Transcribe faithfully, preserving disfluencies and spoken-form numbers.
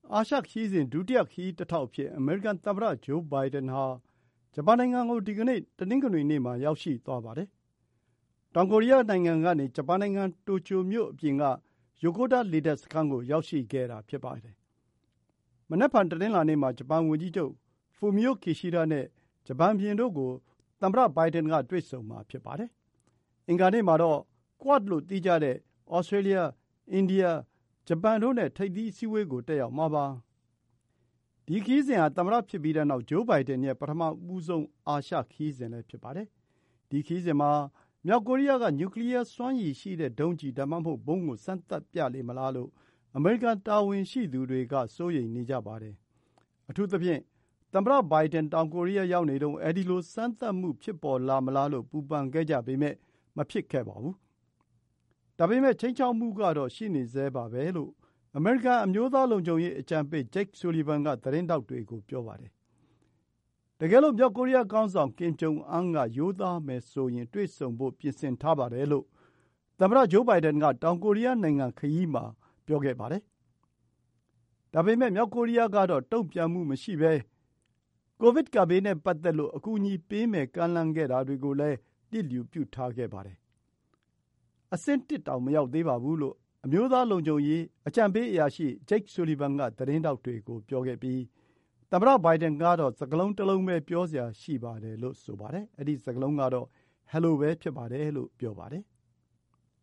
အာရှခရီးစဉ်ဒုတိယခရီးတထောက်အဖြစ်အမေရိကန်သမ္မတဂျိုးဘိုင်ဒန်ဟာဂျပန်နိုင်ငံကိုဒီကနေ့တနင်္ဂနွေနေ့မှာရောက်ရှိသွားပါတယ်။တောင်ကိုရီးယားနိုင်ငံကနေဂျပန်နိုင်ငံတိုကျိုမြို့အပြင်ကယိုကိုတာလေတပ်စခန်းကိုရောက်ရှိခဲ့တာဖြစ်ပါတယ်။မနက်ဖြန်တနင်္လာနေ့မှာဂျပန်ဝန်ကြီးချုပ်ဖူမီယိုကီရှိဒါနဲ့ဂျပန်ဘုရင်တို့ကိုသမ္မတဘိုင်ဒန်ကတွေ့ဆုံမှာဖြစ်ပါတယ်။အင်္ဂါနေ့မှာတော့ Quad လို့သိကြတဲ့ဩစတြေးလျ၊ အိန္ဒိယ၊ ဂျပန်တို့နဲ့ထိပ်သီးအစည်းအဝေးကိုတက်ရောက်မှာပါ။ဒီခရီးစဉ်ဟာသမ္မတဖြစ်ပြီးတဲ့နောက်ဂျိုးဘိုင်ဒန်ရဲ့ပထမဆုံးအာရှခရီးစဉ်လည်းဖြစ်ပါတယ်။ဒီခရီးစဉ်မှာမြောက်ကိုရီးယားကနျူကလီးယားစွမ်းရည်ရှိတဲ့ဒုံးကျည်ဒါမှမဟုတ်ဗုံးကိုစမ်းသပ်ပြလေမလားလို့အမေရိကန်တာဝန်ရှိသူတွေကစိုးရိမ်နေကြပါတယ်။အထူးသဖြင့်သမ္မတဘိုင်ဒန်တောင်ကိုရီးယားရောက်နေတုန်းအဲဒီလိုစမ်းသပ်မှုဖြစ်ပေါ်လာမလားလို့ပူပန်ခဲ့ကြပေမယ့်မဖြစ်ခဲ့ပါဘူး။ဒါပေမဲ့ခြိမ်းခြောက်မှုကတော့ရှိနေဆဲပါပဲလို့အမေရိကန်အမျိုးသားလုံခြုံရေးအကြံပေး Jake Sullivan ကသတင်းထောက်တွေကိုပြောပါတယ်။တကယ်လို့မြောက်ကိုရီးယားခေါင်းဆောင်ကင်ဂျုံအမ်းကရိုးသားမယ်ဆိုရင်တွေ့ဆုံဖို့ပြင်ဆင်ထားပါတယ်လို့သမ္မတဂျိုးဘိုင်ဒန်ကတောင်ကိုရီးယားနိုင်ငံခရီးမှာပြောခဲ့ပါတယ်။ဒါပေမဲ့မြောက်ကိုရီးယားကတော့တုံ့ပြန်မှုမရှိဘဲကိုဗစ်ကပ်ဘေးနဲ့ပတ်သက်လို့အကူအညီပေးမယ်ကမ်းလှမ်းခဲ့တာတွေကိုလည်းလျစ်လျူပြုထားခဲ့ပါတယ်။အဆင့်တစ်တောင်မရောက်သေးပါဘူးလို့အမျိုးသားလုံခြုံရေးအကြံပေးအရာရှိ Jake Sullivan ကသတင်းထောက်တွေကိုပြောခဲ့ပြီးသမ္မတဘိုင်ဒန်ကတော့စကားလုံးတစ်လုံးပဲပြောစရာရှိပါတယ်လို့ဆိုပါတယ်။အဲဒီစကားလုံးကတော့ Hello ပဲဖြစ်ပါတယ်လို့ပြောပါတယ်။